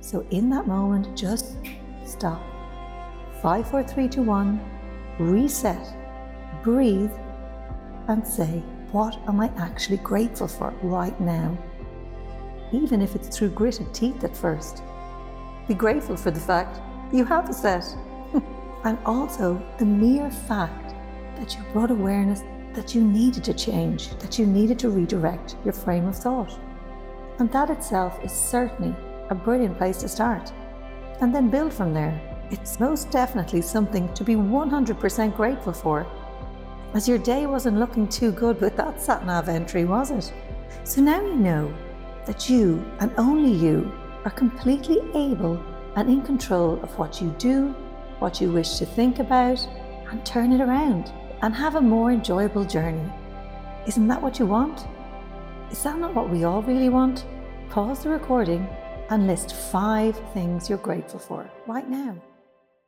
So in that moment, just stop. 5, 4, 3, 2, 1, reset, breathe, and say, what am I actually grateful for right now? Even if it's through gritted teeth at first. Be grateful for the fact you have a set. And also the mere fact that you brought awareness that you needed to change, that you needed to redirect your frame of thought. And that itself is certainly a brilliant place to start. And then build from there. It's most definitely something to be 100% grateful for, as your day wasn't looking too good with that sat-nav entry, was it? So now you know that you, and only you, are completely able and in control of what you do, what you wish to think about, and turn it around and have a more enjoyable journey. Isn't that what you want? Is that not what we all really want? Pause the recording and list 5 things you're grateful for right now.